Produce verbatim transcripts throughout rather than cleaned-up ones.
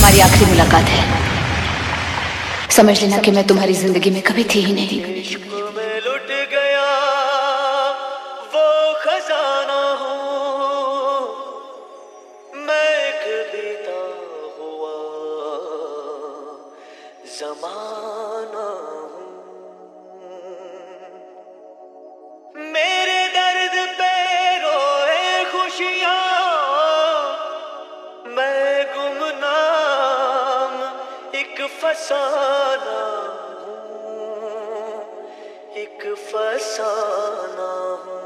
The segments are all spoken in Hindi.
हमारी आखिरी मुलाकात है। समझ लेना कि मैं तुम्हारी जिंदगी में कभी थी ही नहीं। इश्क में लुट गया वो खजाना हूँ मैं, एक बीता हुआ जमाना हूँ। मेरे दर्द पे रोए खुशियाँ, मैं गुमनाम एक फसाना हूँ, एक फसाना हूँ।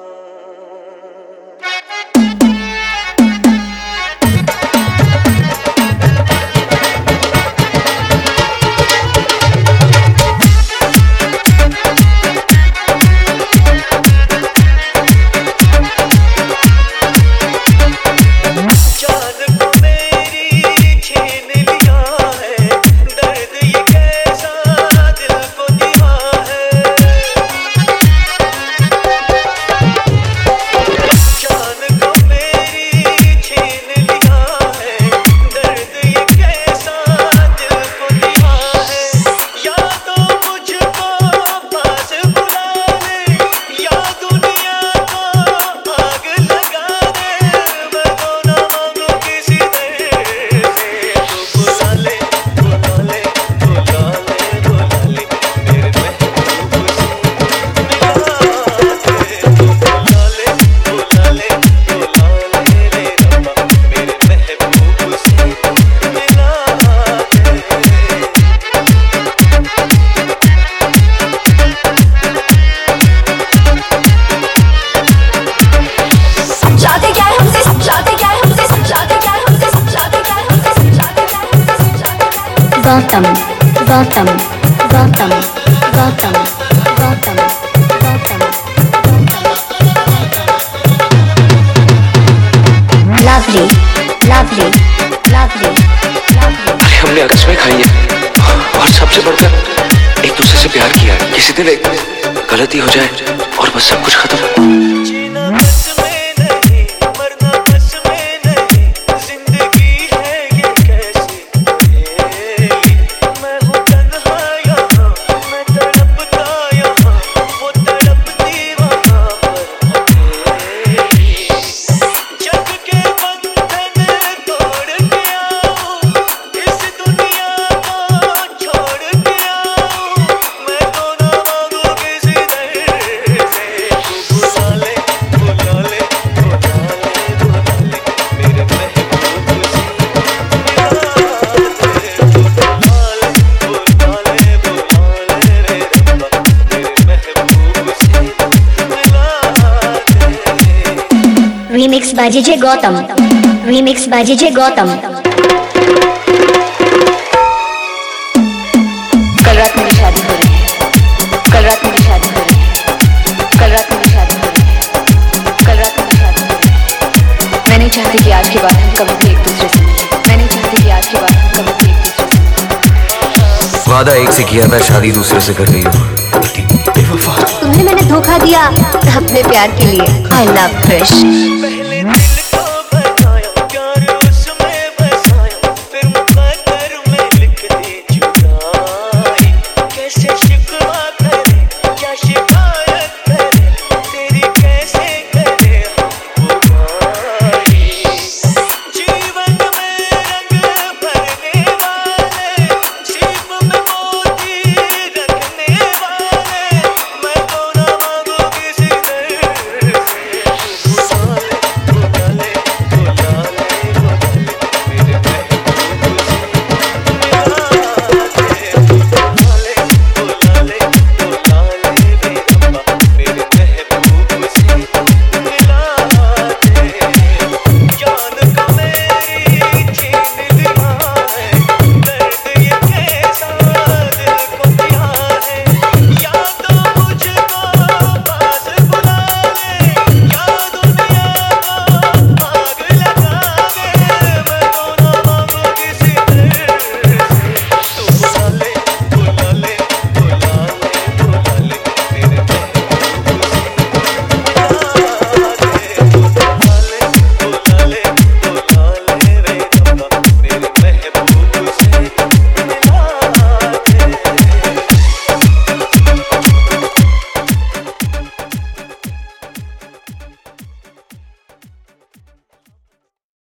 Gautam Gautam Gautam Gautam Gautam Gautam lovely lovely lovely lovely. अरे हमने आकाश में खाई है और सबसे बढ़कर एक दूसरे से प्यार किया है। किसी दिन एक गलती हो जाए और बस सब कुछ खत्म। Remix by D J Gautam. Remix by D J Gautam. कल रात मेरी शादी हो रही है, कल रात मेरी शादी हो रही है, कल रात मेरी शादी हो रही है, कल रात मेरी शादी हो रही है। मैं नहीं चाहती कि आज के बाद हम कभी भी एक दूसरे से मिलें। मैं नहीं चाहती कि आज के बाद हम कभी भी एक दूसरे से मिलें। वादा एक से किया था, शादी दूसरे से कर रही हो। तुम्हें मैंने धोखा दिया अपने प्यार के लिए। I love Krish.